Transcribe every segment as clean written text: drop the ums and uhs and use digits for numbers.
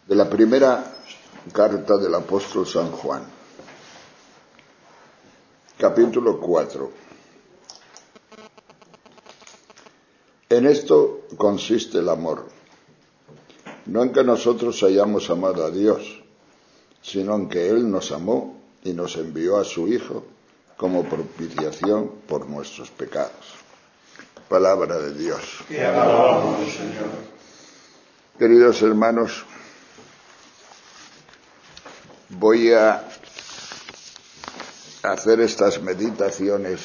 De la primera carta del apóstol San Juan, capítulo 4. En esto consiste el amor, no en que nosotros hayamos amado a Dios, sino en que Él nos amó y nos envió a su Hijo como propiciación por nuestros pecados. Palabra de Dios. Te alabamos, Señor. Queridos hermanos, voy a hacer estas meditaciones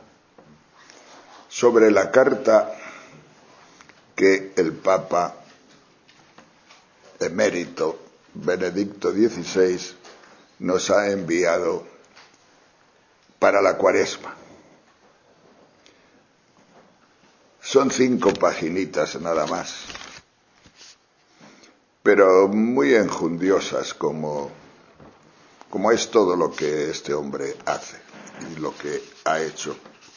sobre la carta que el Papa emérito Benedicto XVI nos ha enviado para la Cuaresma. Son 5 paginitas nada más, pero muy enjundiosas como es todo lo que este hombre hace y lo que ha hecho.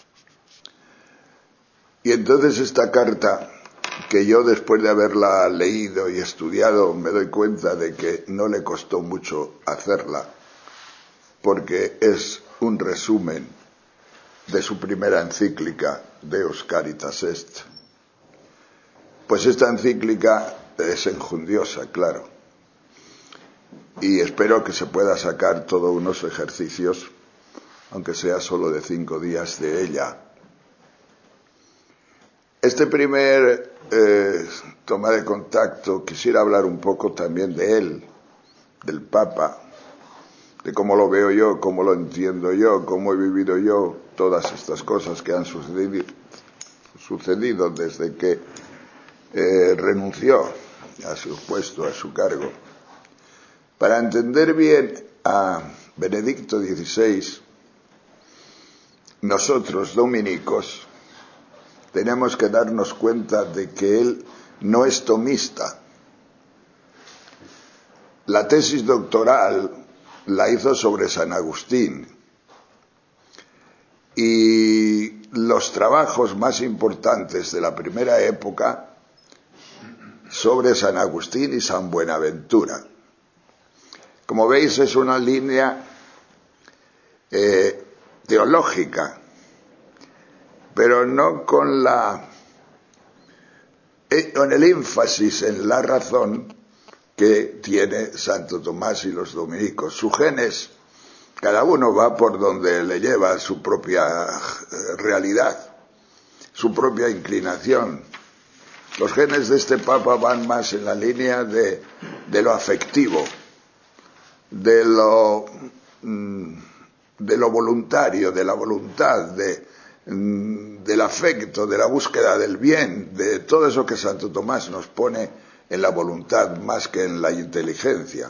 Y entonces esta carta, que yo después de haberla leído y estudiado me doy cuenta de que no le costó mucho hacerla, porque es un resumen de su primera encíclica, Deus Caritas Est. Pues esta encíclica es enjundiosa, claro, y espero que se pueda sacar todos unos ejercicios, aunque sea solo de 5 días de ella. Este primer toma de contacto, quisiera hablar un poco también de él, del Papa, de cómo lo veo yo, cómo lo entiendo yo, cómo he vivido yo todas estas cosas que han sucedido desde que renunció a su puesto, a su cargo. Para entender bien a Benedicto XVI, nosotros dominicos tenemos que darnos cuenta de que él no es tomista. La tesis doctoral la hizo sobre San Agustín y los trabajos más importantes de la primera época sobre San Agustín y San Buenaventura. Como veis, es una línea teológica, pero no con el énfasis en la razón que tiene Santo Tomás y los dominicos. Su genes, cada uno va por donde le lleva su propia realidad, su propia inclinación. Los genes de este Papa van más en la línea de lo afectivo, de lo voluntario, de la voluntad, del afecto, de la búsqueda del bien, de todo eso que Santo Tomás nos pone en la voluntad más que en la inteligencia.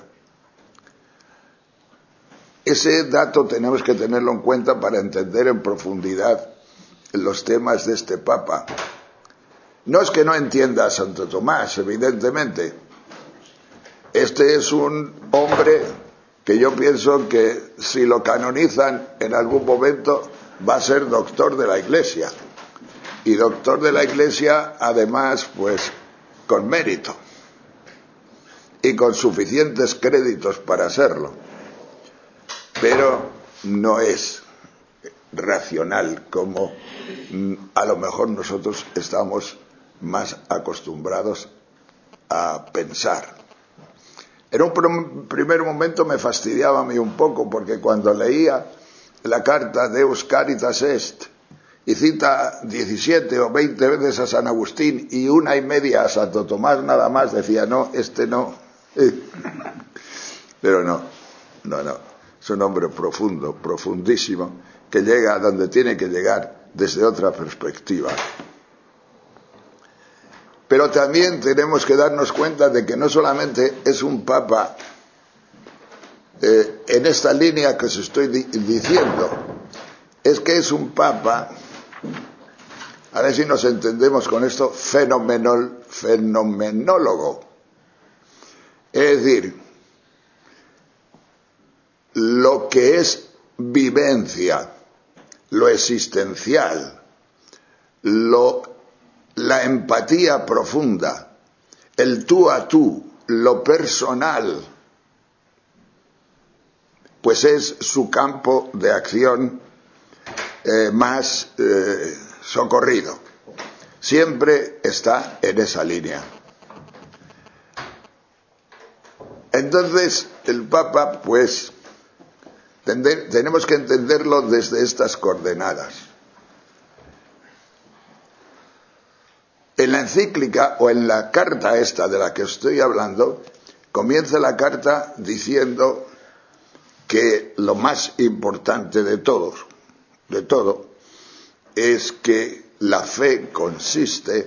Ese dato tenemos que tenerlo en cuenta para entender en profundidad los temas de este Papa. No es que no entienda a Santo Tomás, evidentemente. Este es un hombre que yo pienso que si lo canonizan en algún momento va a ser doctor de la Iglesia. Y doctor de la Iglesia, además, pues con mérito y con suficientes créditos para serlo. Pero no es racional como a lo mejor nosotros estamos más acostumbrados a pensar. En un primer momento me fastidiaba a mí un poco, porque cuando leía la carta Deus Caritas Est y cita 17 o 20 veces a San Agustín y 1.5 a Santo Tomás nada más, decía, no, este no. Pero no. Es un hombre profundo, profundísimo, que llega a donde tiene que llegar desde otra perspectiva. Pero también tenemos que darnos cuenta de que no solamente es un Papa en esta línea que os estoy diciendo, es que es un Papa, a ver si nos entendemos con esto, fenomenólogo. Es decir, lo que es vivencia, lo existencial, la empatía profunda, el tú a tú, lo personal, pues es su campo de acción más socorrido. Siempre está en esa línea. Entonces, el Papa, pues, tenemos que entenderlo desde estas coordenadas. En la encíclica o en la carta esta de la que estoy hablando, comienza la carta diciendo que lo más importante de todo, es que la fe consiste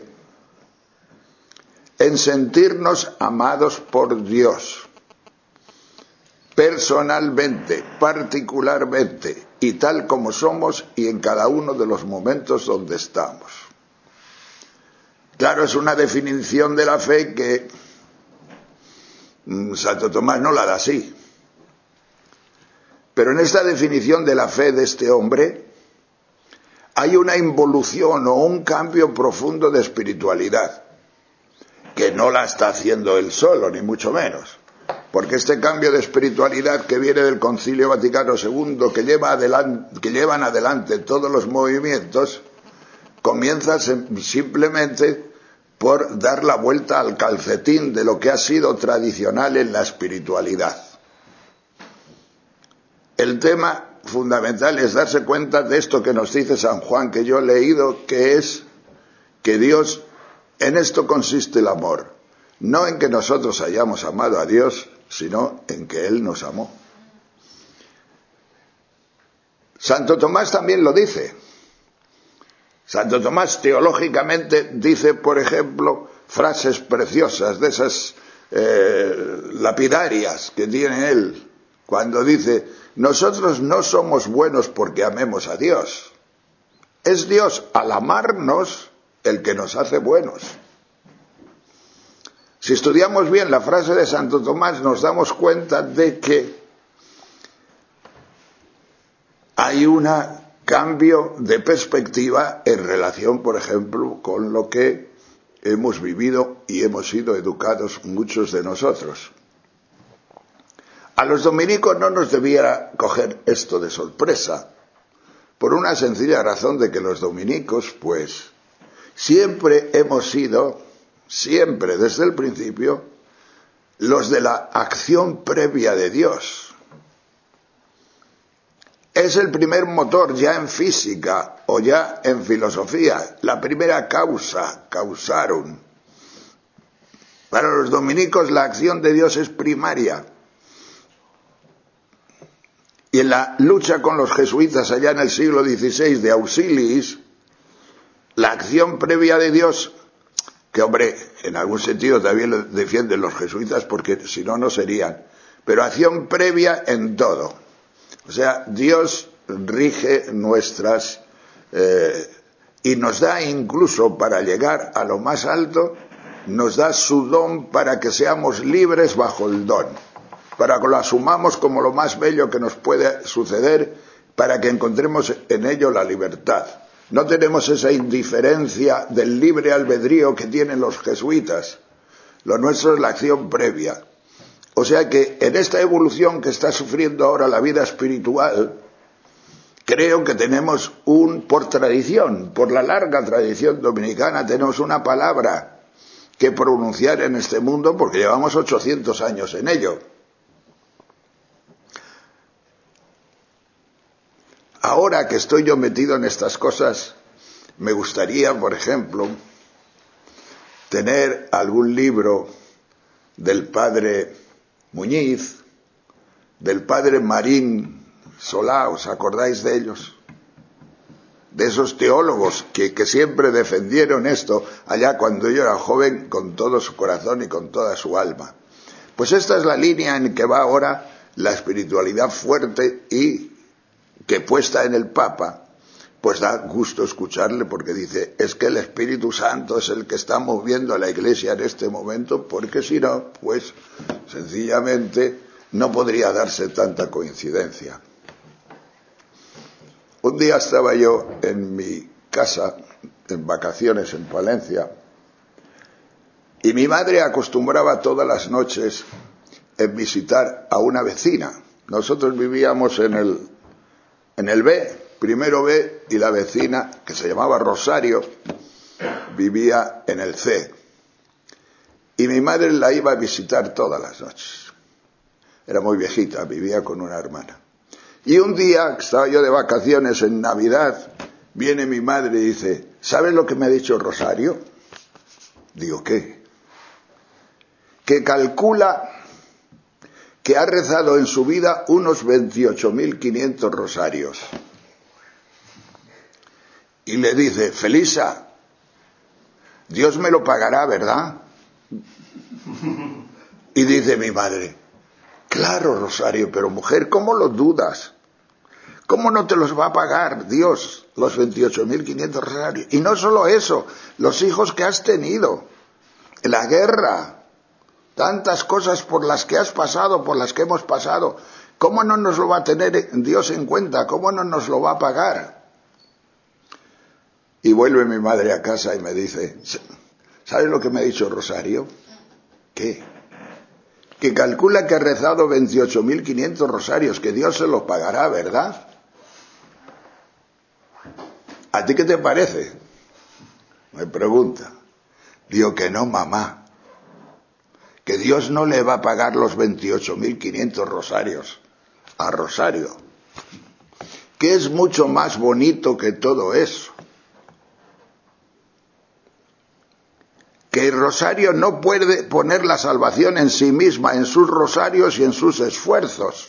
en sentirnos amados por Dios, personalmente, particularmente, y tal como somos y en cada uno de los momentos donde estamos. Claro, es una definición de la fe que Santo Tomás no la da así. Pero en esta definición de la fe de este hombre hay una involución o un cambio profundo de espiritualidad, que no la está haciendo él solo, ni mucho menos. Porque este cambio de espiritualidad que viene del Concilio Vaticano II, que llevan adelante todos los movimientos, comienza simplemente por dar la vuelta al calcetín de lo que ha sido tradicional en la espiritualidad. El tema fundamental es darse cuenta de esto que nos dice San Juan, que yo he leído, que es que Dios, en esto consiste el amor, no en que nosotros hayamos amado a Dios, sino en que Él nos amó. Santo Tomás también lo dice. Santo Tomás teológicamente dice, por ejemplo, frases preciosas de esas lapidarias que tiene él, cuando dice: nosotros no somos buenos porque amemos a Dios. Es Dios, al amarnos, el que nos hace buenos. Si estudiamos bien la frase de Santo Tomás, nos damos cuenta de que hay un cambio de perspectiva en relación, por ejemplo, con lo que hemos vivido y hemos sido educados muchos de nosotros. A los dominicos no nos debiera coger esto de sorpresa, por una sencilla razón de que los dominicos, pues, siempre hemos sido, siempre desde el principio, los de la acción previa de Dios. Es el primer motor ya en física o ya en filosofía, la primera causa, causarum. Para los dominicos la acción de Dios es primaria. Y en la lucha con los jesuitas allá en el siglo XVI de Auxiliis, la acción previa de Dios, que hombre, en algún sentido también lo defienden los jesuitas porque si no, no serían, pero acción previa en todo. O sea, Dios rige nuestras y nos da incluso para llegar a lo más alto, nos da su don para que seamos libres bajo el don, para que lo asumamos como lo más bello que nos puede suceder, para que encontremos en ello la libertad. No tenemos esa indiferencia del libre albedrío que tienen los jesuitas. Lo nuestro es la acción previa. O sea que en esta evolución que está sufriendo ahora la vida espiritual, creo que tenemos por tradición, por la larga tradición dominicana, tenemos una palabra que pronunciar en este mundo porque llevamos 800 años en ello. Ahora que estoy yo metido en estas cosas, me gustaría, por ejemplo, tener algún libro del padre Muñiz, del padre Marín Solá, ¿os acordáis de ellos? De esos teólogos que siempre defendieron esto allá cuando yo era joven con todo su corazón y con toda su alma. Pues esta es la línea en que va ahora la espiritualidad fuerte y que puesta en el Papa, pues da gusto escucharle porque dice, es que el Espíritu Santo es el que está moviendo a la Iglesia en este momento, porque si no, pues sencillamente no podría darse tanta coincidencia. Un día estaba yo en mi casa, en vacaciones en Palencia, Y mi madre acostumbraba todas las noches en visitar a una vecina. Nosotros vivíamos en el B, primero B, y la vecina, que se llamaba Rosario, vivía en el C. Y mi madre la iba a visitar todas las noches. Era muy viejita, vivía con una hermana. Y un día, estaba yo de vacaciones en Navidad, viene mi madre y dice, ¿sabes lo que me ha dicho Rosario? Digo, ¿qué? Que calcula que ha rezado en su vida unos 28.500 rosarios. Y le dice, Felisa, Dios me lo pagará, ¿verdad? Y dice mi madre, claro, Rosario, pero mujer, ¿cómo lo dudas? ¿Cómo no te los va a pagar Dios, los 28.500 rosarios? Y no solo eso, los hijos que has tenido, la guerra, tantas cosas por las que has pasado, por las que hemos pasado, ¿cómo no nos lo va a tener Dios en cuenta? ¿Cómo no nos lo va a pagar? Y vuelve mi madre a casa y me dice, ¿sabes lo que me ha dicho Rosario? ¿Qué? Que calcula que ha rezado 28.500 rosarios, que Dios se los pagará, ¿verdad? ¿A ti qué te parece? Me pregunta. Digo que no, mamá. Que Dios no le va a pagar los 28.500 rosarios a Rosario. Que es mucho más bonito que todo eso. Que el rosario no puede poner la salvación en sí misma, en sus rosarios y en sus esfuerzos.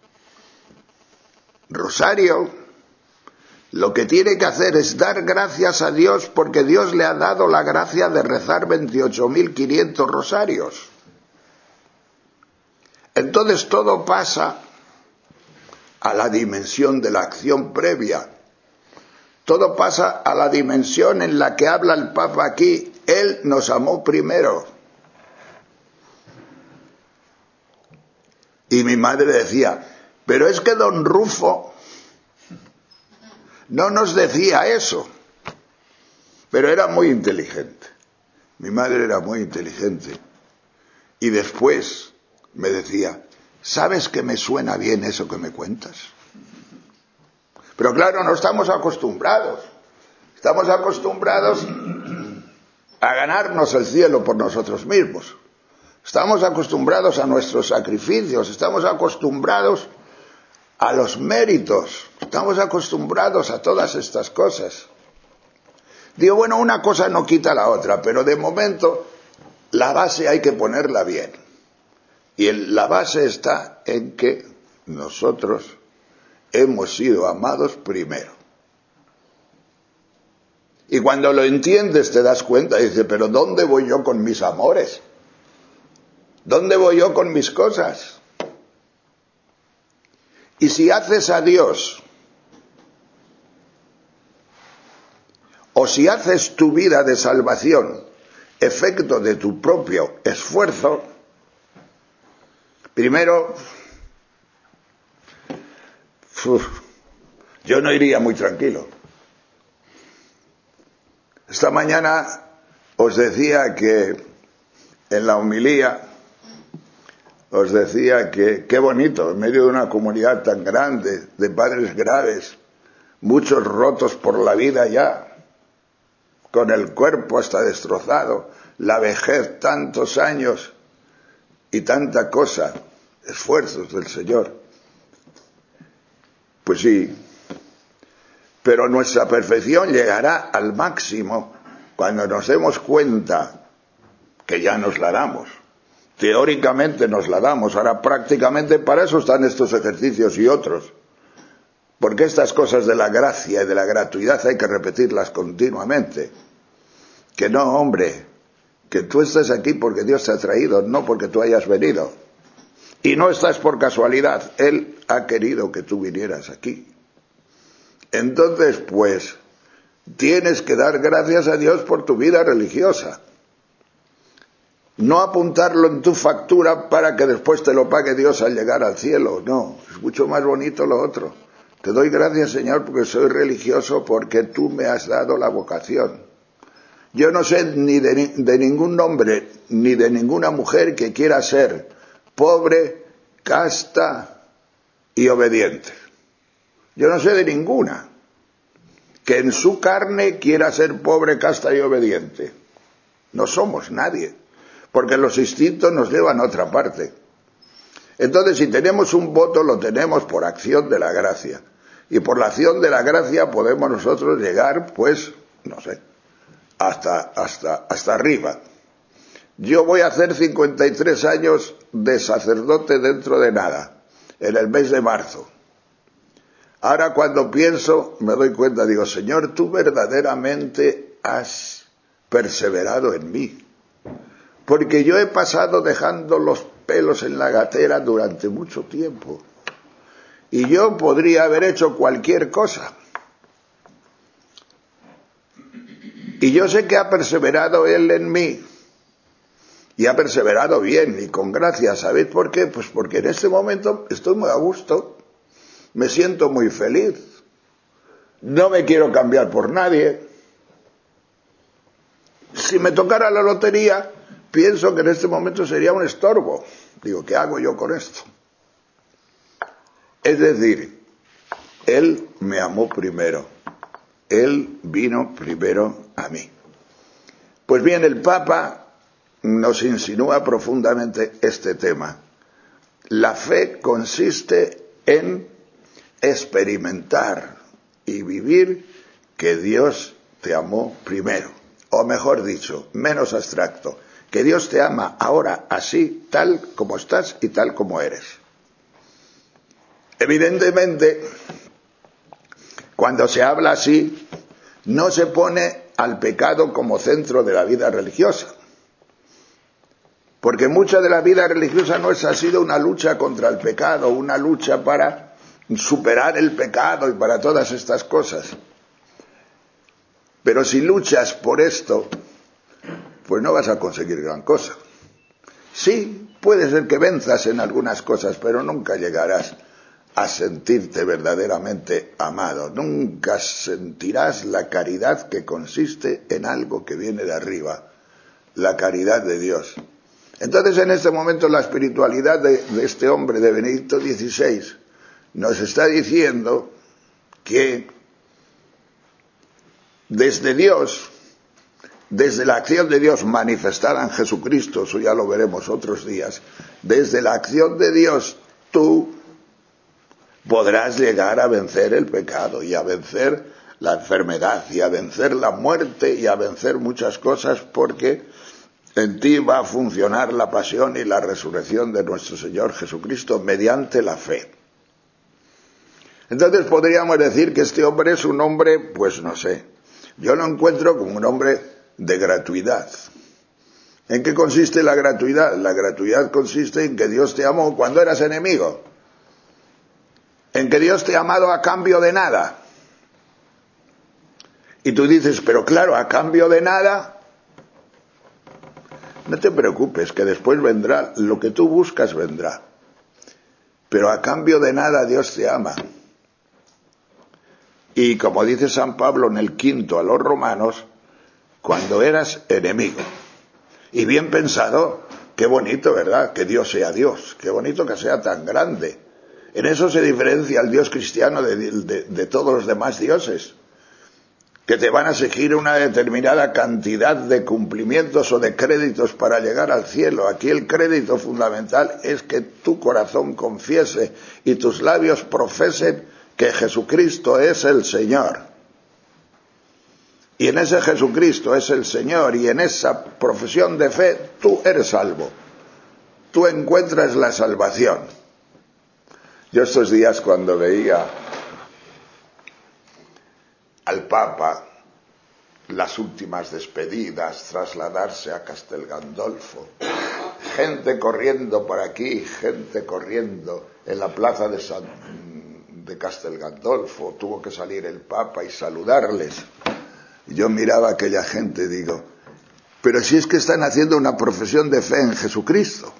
Rosario lo que tiene que hacer es dar gracias a Dios porque Dios le ha dado la gracia de rezar 28.500 rosarios. Entonces todo pasa a la dimensión de la acción previa. Todo pasa a la dimensión en la que habla el Papa aquí. Él nos amó primero. Y mi madre decía, pero es que don Rufo no nos decía eso. Pero era muy inteligente. Mi madre era muy inteligente. Y después me decía, ¿sabes que me suena bien eso que me cuentas? Pero claro, no estamos acostumbrados. Estamos acostumbrados a ganarnos el cielo por nosotros mismos. Estamos acostumbrados a nuestros sacrificios, estamos acostumbrados a los méritos, estamos acostumbrados a todas estas cosas. Digo, bueno, una cosa no quita la otra, pero de momento la base hay que ponerla bien. Y la base está en que nosotros hemos sido amados primero. Y cuando lo entiendes te das cuenta, dices, pero ¿dónde voy yo con mis amores? ¿Dónde voy yo con mis cosas? Y si haces a Dios, o si haces tu vida de salvación efecto de tu propio esfuerzo, primero, yo no iría muy tranquilo. Esta mañana os decía que en la homilía os decía que qué bonito, en medio de una comunidad tan grande, de padres graves, muchos rotos por la vida ya, con el cuerpo hasta destrozado, la vejez, tantos años y tanta cosa, esfuerzos del Señor. Pues sí, pero nuestra perfección llegará al máximo cuando nos demos cuenta que ya nos la damos. Teóricamente nos la damos, ahora prácticamente para eso están estos ejercicios y otros. Porque estas cosas de la gracia y de la gratuidad hay que repetirlas continuamente. Que no, hombre, que tú estás aquí porque Dios te ha traído, no porque tú hayas venido. Y no estás por casualidad, Él ha querido que tú vinieras aquí. Entonces, pues, tienes que dar gracias a Dios por tu vida religiosa. No apuntarlo en tu factura para que después te lo pague Dios al llegar al cielo. No, es mucho más bonito lo otro. Te doy gracias, Señor, porque soy religioso, porque tú me has dado la vocación. Yo no sé ni de ningún nombre ni de ninguna mujer que quiera ser pobre, casta y obediente. Yo no sé de ninguna que en su carne quiera ser pobre, casta y obediente. No somos nadie, porque los instintos nos llevan a otra parte. Entonces, si tenemos un voto, lo tenemos por acción de la gracia. Y por la acción de la gracia podemos nosotros llegar, pues, no sé, hasta arriba. Yo voy a hacer 53 años de sacerdote dentro de nada, en el mes de marzo. Ahora cuando pienso, me doy cuenta, digo, Señor, tú verdaderamente has perseverado en mí. Porque yo he pasado dejando los pelos en la gatera durante mucho tiempo. Y yo podría haber hecho cualquier cosa. Y yo sé que ha perseverado Él en mí. Y ha perseverado bien y con gracia. ¿Sabéis por qué? Pues porque en este momento estoy muy a gusto. Me siento muy feliz. No me quiero cambiar por nadie. Si me tocara la lotería, pienso que en este momento sería un estorbo. Digo, ¿qué hago yo con esto? Es decir, Él me amó primero. Él vino primero a mí. Pues bien, el Papa nos insinúa profundamente este tema. La fe consiste en experimentar y vivir que Dios te amó primero. O mejor dicho, menos abstracto, que Dios te ama ahora así, tal como estás y tal como eres. Evidentemente, cuando se habla así, no se pone al pecado como centro de la vida religiosa. Porque mucha de la vida religiosa no ha sido una lucha contra el pecado, una lucha para superar el pecado y para todas estas cosas. Pero si luchas por esto, pues no vas a conseguir gran cosa. Sí, puede ser que venzas en algunas cosas, pero nunca llegarás a sentirte verdaderamente amado. Nunca sentirás la caridad que consiste en algo que viene de arriba, la caridad de Dios. Entonces, en este momento, la espiritualidad de este hombre, de Benedicto XVI, nos está diciendo que desde Dios, desde la acción de Dios manifestada en Jesucristo, eso ya lo veremos otros días, desde la acción de Dios tú podrás llegar a vencer el pecado y a vencer la enfermedad y a vencer la muerte y a vencer muchas cosas, porque en ti va a funcionar la pasión y la resurrección de nuestro Señor Jesucristo mediante la fe. Entonces podríamos decir que este hombre es un hombre, pues no sé, yo lo encuentro como un hombre de gratuidad. ¿En qué consiste la gratuidad? La gratuidad consiste en que Dios te amó cuando eras enemigo. En que Dios te ha amado a cambio de nada. Y tú dices, pero claro, a cambio de nada, no te preocupes, que después vendrá, lo que tú buscas vendrá. Pero a cambio de nada Dios te ama. Y como dice San Pablo en el 5 a los romanos, cuando eras enemigo. Y bien pensado, qué bonito, ¿verdad? Que Dios sea Dios, qué bonito que sea tan grande. En eso se diferencia el Dios cristiano de todos los demás dioses, que te van a exigir una determinada cantidad de cumplimientos o de créditos para llegar al cielo. Aquí el crédito fundamental es que tu corazón confiese y tus labios profesen que Jesucristo es el Señor. Y en ese Jesucristo es el Señor y en esa profesión de fe tú eres salvo. Tú encuentras la salvación. Yo estos días cuando veía al Papa, las últimas despedidas, trasladarse a Castel Gandolfo, gente corriendo por aquí, gente corriendo en la plaza de Castel Gandolfo, tuvo que salir el Papa y saludarles. Yo miraba a aquella gente y digo, pero si es que están haciendo una profesión de fe en Jesucristo.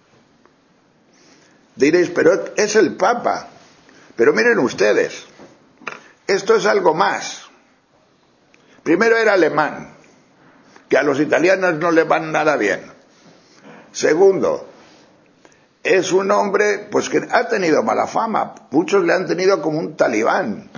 Diréis, pero es el Papa. Pero miren ustedes, esto es algo más. Primero era alemán, que a los italianos no le van nada bien. Segundo, es un hombre pues que ha tenido mala fama. Muchos le han tenido como un talibán.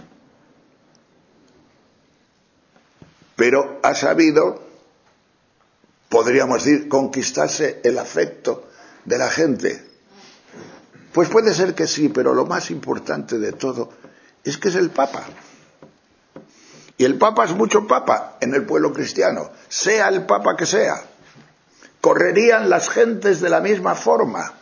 Pero ha sabido, podríamos decir, conquistarse el afecto de la gente. Pues puede ser que sí, pero lo más importante de todo es que es el Papa. Y el Papa es mucho Papa en el pueblo cristiano, sea el Papa que sea. Correrían las gentes de la misma forma.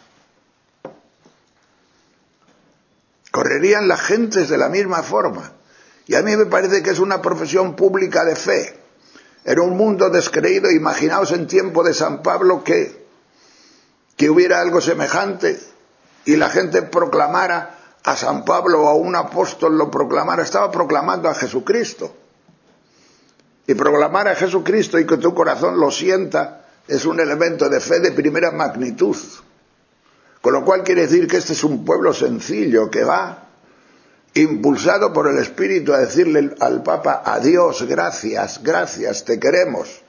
Correrían las gentes de la misma forma. Y a mí me parece que es una profesión pública de fe. En un mundo descreído, imaginaos en tiempo de San Pablo que hubiera algo semejante y la gente proclamara a San Pablo o a un apóstol lo proclamara. Estaba proclamando a Jesucristo. Y proclamar a Jesucristo y que tu corazón lo sienta es un elemento de fe de primera magnitud. Con lo cual quiere decir que este es un pueblo sencillo que va impulsado por el Espíritu a decirle al Papa: adiós, gracias, gracias, te queremos.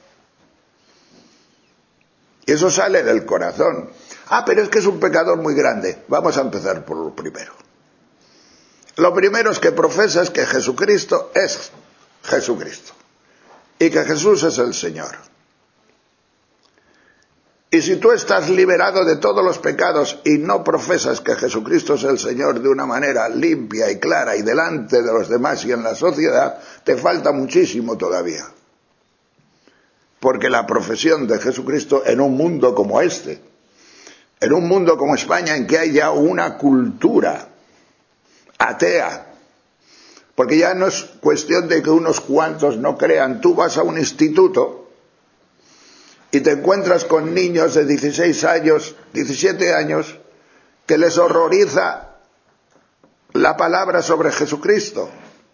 Y eso sale del corazón. Pero es que es un pecador muy grande. Vamos a empezar por lo primero. Lo primero es que profesas que Jesucristo es Jesucristo y que Jesús es el Señor. Y si tú estás liberado de todos los pecados y no profesas que Jesucristo es el Señor de una manera limpia y clara y delante de los demás y en la sociedad, te falta muchísimo todavía. Porque la profesión de Jesucristo en un mundo como este, en un mundo como España, en que hay ya una cultura atea, porque ya no es cuestión de que unos cuantos no crean. Tú vas a un instituto y te encuentras con niños de 16 años, 17 años, que les horroriza la palabra sobre Jesucristo,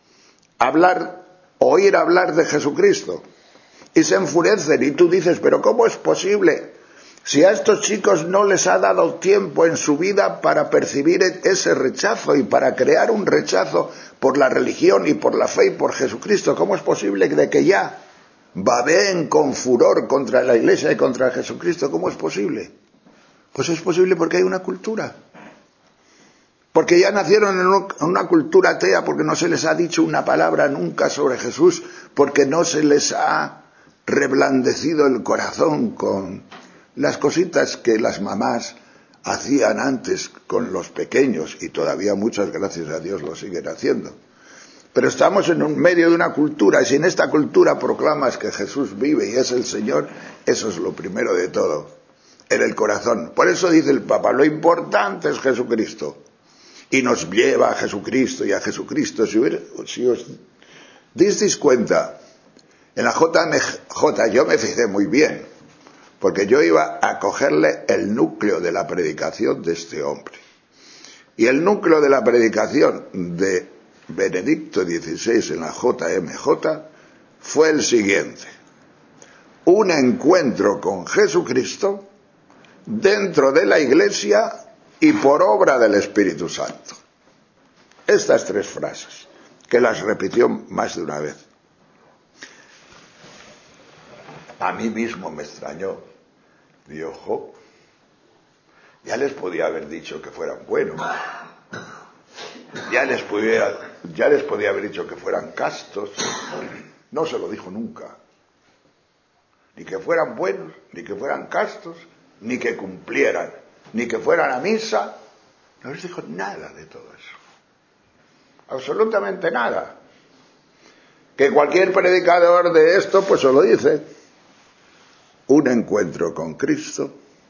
oír hablar de Jesucristo, y se enfurecen, y tú dices: pero ¿cómo es posible? Si a estos chicos no les ha dado tiempo en su vida para percibir ese rechazo y para crear un rechazo por la religión y por la fe y por Jesucristo, ¿cómo es posible de que ya babeen con furor contra la Iglesia y contra Jesucristo? ¿Cómo es posible? Pues es posible porque hay una cultura. Porque ya nacieron en una cultura atea, porque no se les ha dicho una palabra nunca sobre Jesús, porque no se les ha reblandecido el corazón con las cositas que las mamás hacían antes con los pequeños, y todavía muchas, gracias a Dios, lo siguen haciendo. Pero estamos en medio de una cultura, y si en esta cultura proclamas que Jesús vive y es el Señor, eso es lo primero de todo, en el corazón. Por eso dice el Papa: lo importante es Jesucristo, y nos lleva a Jesucristo y a Jesucristo. Si os disteis cuenta, en la JMJ yo me fijé muy bien, porque yo iba a cogerle el núcleo de la predicación de este hombre. Y el núcleo de la predicación de Benedicto XVI en la JMJ fue el siguiente: un encuentro con Jesucristo dentro de la Iglesia y por obra del Espíritu Santo. Estas tres frases, que las repitió más de una vez. A mí mismo me extrañó. Digo: ojo, ya les podía haber dicho que fueran buenos, ya les podía haber dicho que fueran castos. No se lo dijo nunca, ni que fueran buenos, ni que fueran castos, ni que cumplieran, ni que fueran a misa. No les dijo nada de todo eso, absolutamente nada. Que cualquier predicador de esto pues se lo dice: un encuentro con Cristo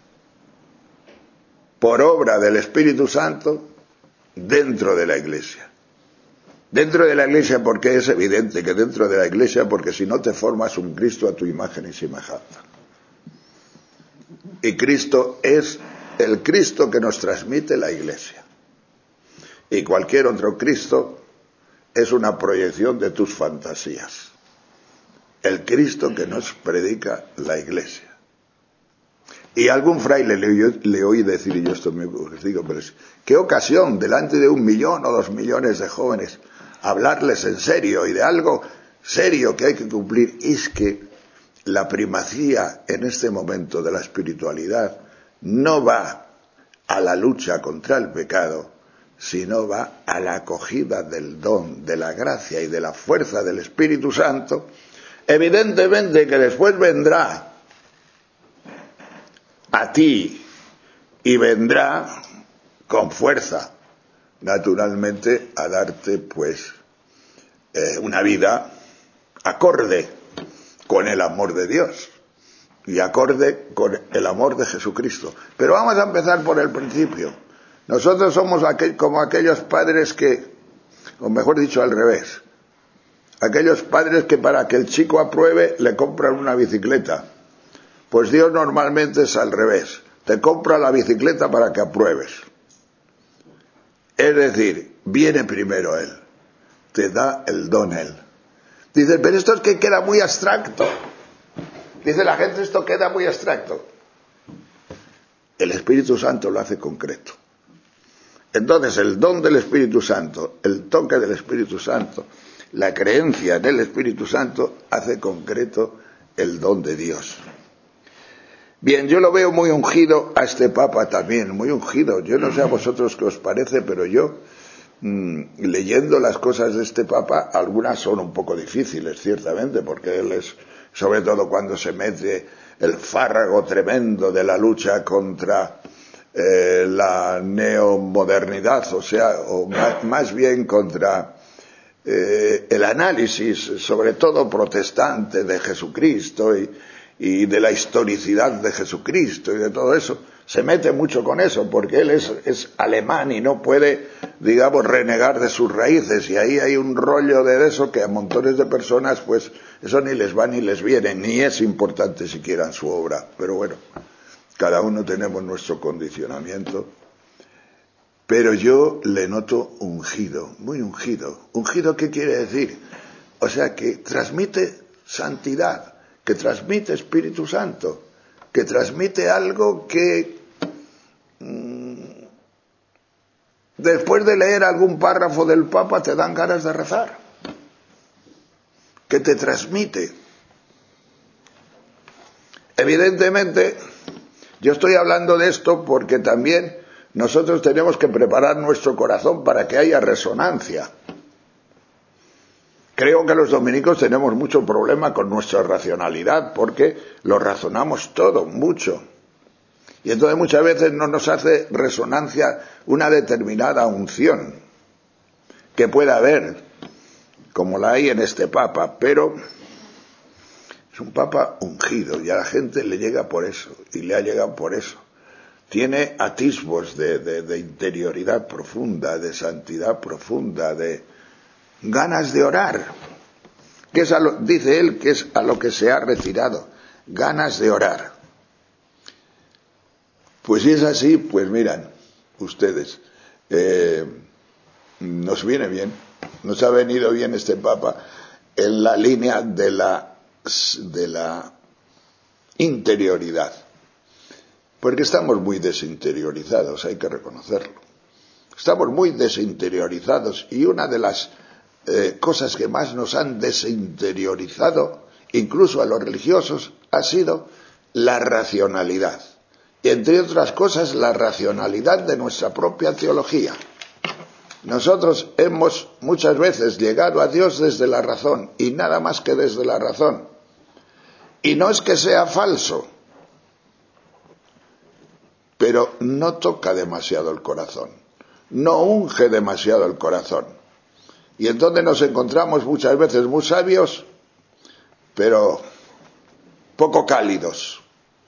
por obra del Espíritu Santo dentro de la Iglesia. Dentro de la Iglesia, porque es evidente que dentro de la Iglesia, porque si no te formas un Cristo a tu imagen y semejanza. Y Cristo es el Cristo que nos transmite la Iglesia. Y cualquier otro Cristo es una proyección de tus fantasías. El Cristo que nos predica la Iglesia. Y algún fraile le oí decir, y yo esto me digo: pero qué ocasión, delante de 1 millón o 2 millones de jóvenes, hablarles en serio y de algo serio que hay que cumplir. Y es que la primacía en este momento de la espiritualidad no va a la lucha contra el pecado, sino va a la acogida del don, de la gracia y de la fuerza del Espíritu Santo, evidentemente que después vendrá a ti y vendrá con fuerza, naturalmente, a darte pues una vida acorde con el amor de Dios y acorde con el amor de Jesucristo. Pero vamos a empezar por el principio. Nosotros somos como aquellos padres que, o mejor dicho al revés, aquellos padres que para que el chico apruebe le compran una bicicleta. Pues Dios normalmente es al revés, te compra la bicicleta para que apruebes. Es decir, viene primero Él, te da el don Él. Dice, pero esto es que queda muy abstracto. Dice la gente, esto queda muy abstracto. El Espíritu Santo lo hace concreto. Entonces el don del Espíritu Santo, el toque del Espíritu Santo, la creencia en el Espíritu Santo hace concreto el don de Dios. Bien, yo lo veo muy ungido a este Papa también, muy ungido. Yo no sé a vosotros qué os parece, pero yo, leyendo las cosas de este Papa, algunas son un poco difíciles, ciertamente, porque él es, sobre todo cuando se mete el fárrago tremendo de la lucha contra la neomodernidad, o más bien contra el análisis, sobre todo protestante, de Jesucristo y de la historicidad de Jesucristo y de todo eso. Se mete mucho con eso porque él es alemán y no puede, digamos, renegar de sus raíces, y ahí hay un rollo de eso que a montones de personas pues eso ni les va ni les viene, ni es importante siquiera en su obra. Pero bueno, cada uno tenemos nuestro condicionamiento. Pero yo le noto ungido, muy ungido. ¿Ungido qué quiere decir? O sea, que transmite santidad, que transmite Espíritu Santo, que transmite algo que después de leer algún párrafo del Papa te dan ganas de rezar, que te transmite. Evidentemente, yo estoy hablando de esto porque también nosotros tenemos que preparar nuestro corazón para que haya resonancia. Creo que los dominicos tenemos mucho problema con nuestra racionalidad porque lo razonamos todo, mucho. Y entonces muchas veces no nos hace resonancia una determinada unción que pueda haber, como la hay en este Papa, pero es un Papa ungido y a la gente le llega por eso, y le ha llegado por eso. Tiene atisbos de interioridad profunda, de santidad profunda, de ganas de orar, que es dice él que es a lo que se ha retirado, ganas de orar. Pues si es así, pues miran ustedes, nos viene bien, nos ha venido bien este Papa en la línea de la interioridad, porque estamos muy desinteriorizados, hay que reconocerlo. Estamos muy desinteriorizados, y una de las cosas que más nos han desinteriorizado, incluso a los religiosos, ha sido la racionalidad. Y entre otras cosas, la racionalidad de nuestra propia teología. Nosotros hemos muchas veces llegado a Dios desde la razón, y nada más que desde la razón. Y no es que sea falso, pero no toca demasiado el corazón, no unge demasiado el corazón. Y entonces nos encontramos muchas veces muy sabios, pero poco cálidos,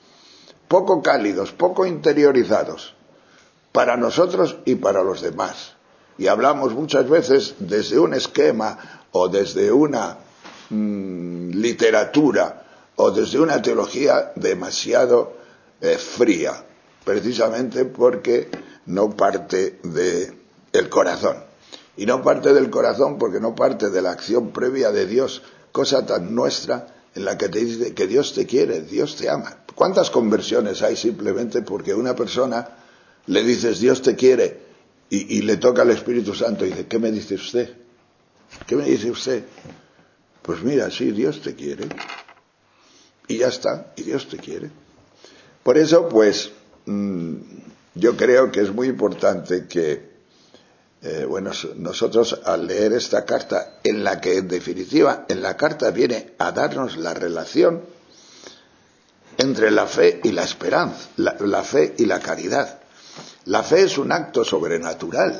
poco interiorizados, para nosotros y para los demás. Y hablamos muchas veces desde un esquema, o desde una literatura, o desde una teología demasiado fría, precisamente porque no parte del corazón. Y no parte del corazón porque no parte de la acción previa de Dios, cosa tan nuestra, en la que te dice que Dios te quiere, Dios te ama. ¿Cuántas conversiones hay simplemente porque una persona le dices Dios te quiere y le toca al Espíritu Santo y dice, ¿qué me dice usted? ¿Qué me dice usted? Pues mira, sí, Dios te quiere. Y ya está, y Dios te quiere. Por eso, pues, yo creo que es muy importante que nosotros al leer esta carta, en la que en definitiva en la carta viene a darnos la relación entre la fe y la esperanza, la fe y la caridad. La fe es un acto sobrenatural.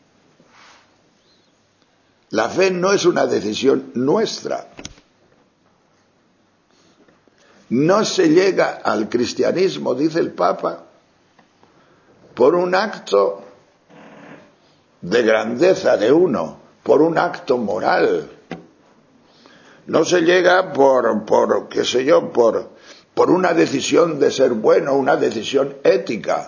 La fe no es una decisión nuestra. No se llega al cristianismo, dice el Papa, por un acto de grandeza de uno, por un acto moral. No se llega por qué sé yo, por una decisión de ser bueno, una decisión ética.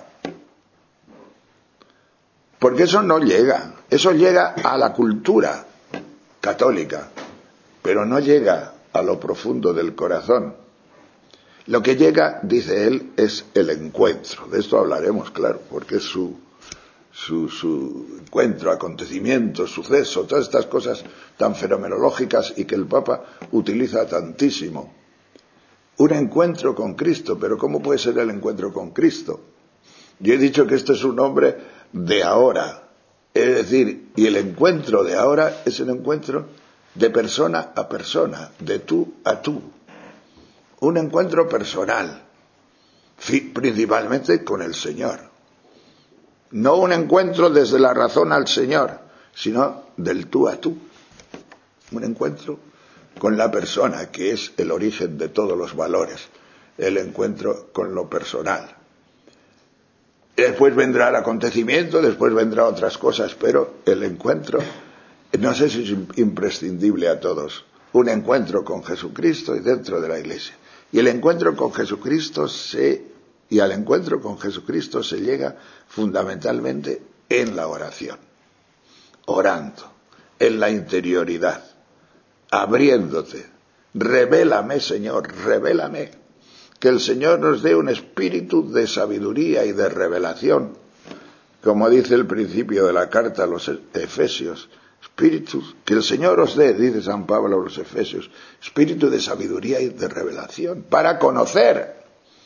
Porque eso no llega. Eso llega a la cultura católica, pero no llega a lo profundo del corazón. Lo que llega, dice él, es el encuentro. De esto hablaremos, claro, porque es su encuentro, acontecimiento, suceso, todas estas cosas tan fenomenológicas y que el Papa utiliza tantísimo. Un encuentro con Cristo, pero ¿cómo puede ser el encuentro con Cristo? Yo he dicho que este es un hombre de ahora, es decir, y el encuentro de ahora es el encuentro de persona a persona, de tú a tú. Un encuentro personal, principalmente con el Señor. No un encuentro desde la razón al Señor, sino del tú a tú. Un encuentro con la persona, que es el origen de todos los valores. El encuentro con lo personal. Después vendrá el acontecimiento, después vendrá otras cosas, pero el encuentro, no sé si es imprescindible a todos. Un encuentro con Jesucristo y dentro de la Iglesia. Y el encuentro con Jesucristo al encuentro con Jesucristo se llega fundamentalmente en la oración, orando, en la interioridad, abriéndote. Revélame, Señor, revélame. Que el Señor nos dé un espíritu de sabiduría y de revelación, como dice el principio de la carta a los Efesios. Espíritu, que el Señor os dé, dice San Pablo a los Efesios, espíritu de sabiduría y de revelación, para conocer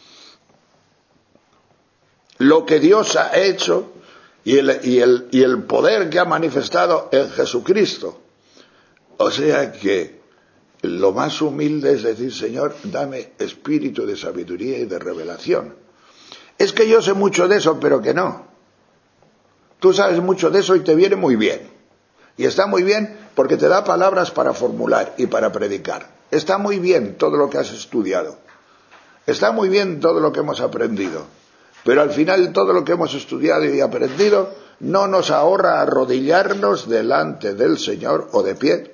lo que Dios ha hecho y el poder que ha manifestado en Jesucristo. O sea que lo más humilde es decir, Señor, dame espíritu de sabiduría y de revelación. Es que yo sé mucho de eso, pero que no. Tú sabes mucho de eso y te viene muy bien. Y está muy bien porque te da palabras para formular y para predicar. Está muy bien todo lo que has estudiado. Está muy bien todo lo que hemos aprendido. Pero al final todo lo que hemos estudiado y aprendido no nos ahorra arrodillarnos delante del Señor o de pie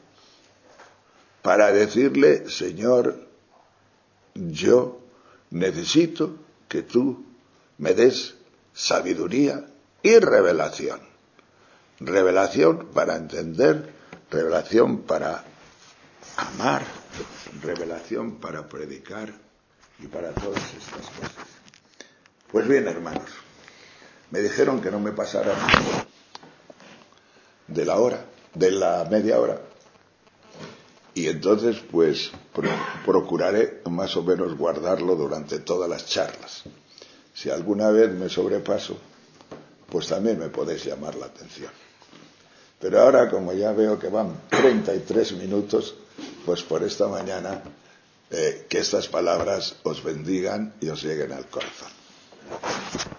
para decirle, Señor, yo necesito que tú me des sabiduría y revelación. Revelación para entender, revelación para amar, revelación para predicar y para todas estas cosas. Pues bien, hermanos, me dijeron que no me pasara de la media hora, y entonces pues procuraré más o menos guardarlo durante todas las charlas. Si alguna vez me sobrepaso, pues también me podéis llamar la atención. Pero ahora, como ya veo que van 33 minutos, pues por esta mañana, que estas palabras os bendigan y os lleguen al corazón.